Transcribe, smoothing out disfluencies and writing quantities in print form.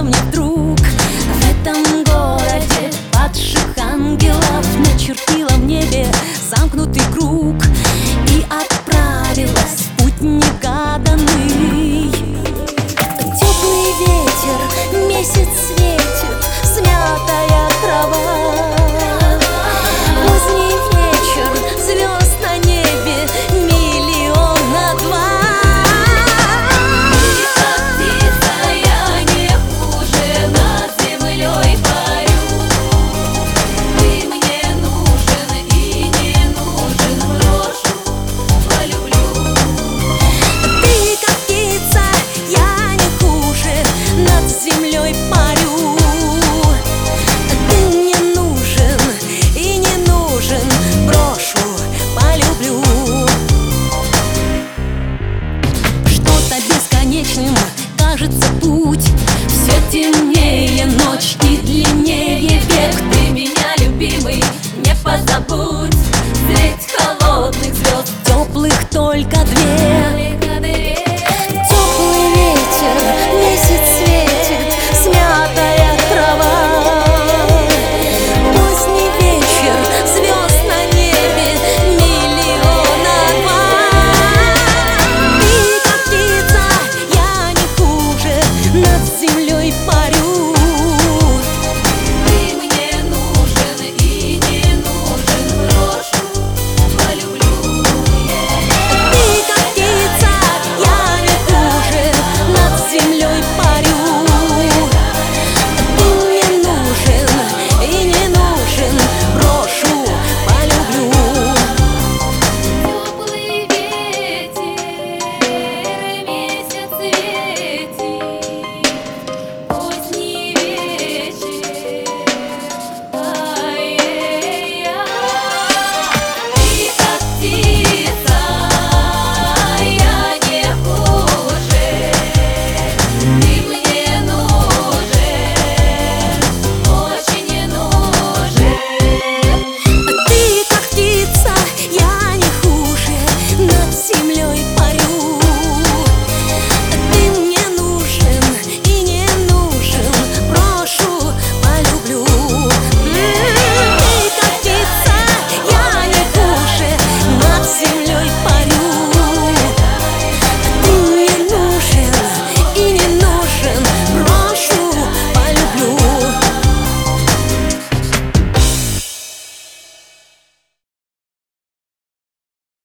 мне вдруг в этом городе падших ангелов начертила в небе замкнутый круг и отправилась в путь негаданный. Теплый ветер, месяц светит, смятая трава. Поздний вечер, звезд на небе миллиона два. Ты как птица, я не хуже, над землей парю. Ты мне нужен и не нужен, брошу, полюблю. Ты как птица, я не хуже, над землей парю. Ты мне нужен и не нужен, брошу, полюблю. Что-то бесконечным кажется путь, все темнее ночь и длиннее век. Ты меня, любимый, не позабудь, средь холодных звезд Теплых только две.